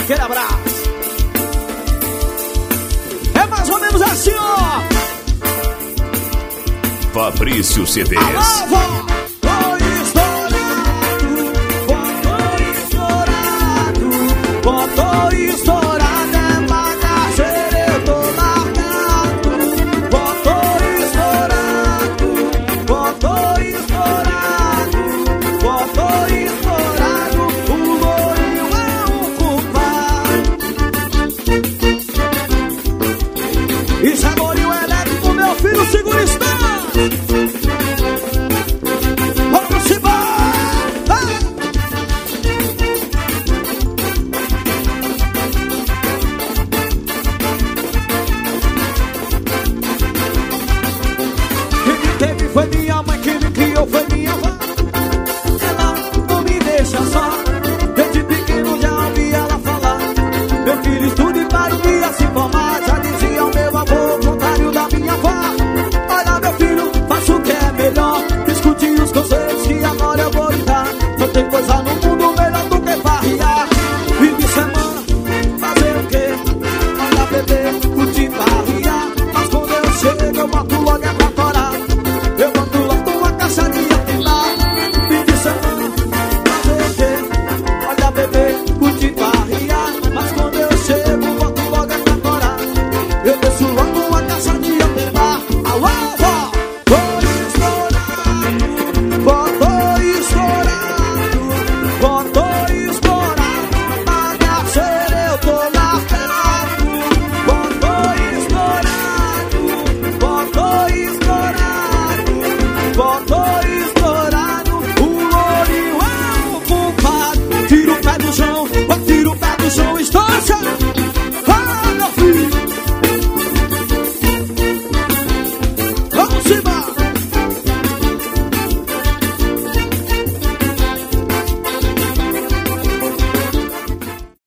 aquele abraço. É mais ou menos assim, ó. Fabrício CDs. Alô, vó. Tô estourado, é bagaceiro, eu tô largado. Tô estourado, tô estourado, tô estourado. O loirinho é o culpado. Isso é bolinho elétrico, meu filho, segura o instante. Vamos embora. Foi minha mãe que me criou, foi minha avó. Ela não me deixa só. Desde pequeno já ouvi ela falar: meu filho, estude para o dia se formar. Já dizia o meu avô, contrário da minha avó. Olha, meu filho, faça o que é melhor. Escute os conselhos que agora eu vou lhe dar. Não tem coisa no mundo melhor do que farrear. Fim de semana, fazer o quê? Olha, beber, curtir, farrear. Mas quando eu chego, eu boto logo é pra fora. Eu boto logo uma caixa de atilar. Fim de semana, fazer o quê? Olha, beber, curtir, farrear. Mas quando eu chego, boto logo é pra fora. Eu desço logo uma caixa de atilar. Alô, vó! Tô estourado, vó, tô estourado, vó, tô estourado. Bagaceiro, eu tô largado. Vó, tô estourado, vó, tô estourado, vó, tô estourado. O lourinho é o culpado. Tira o pé do chão, tira o pé do chão, estoura.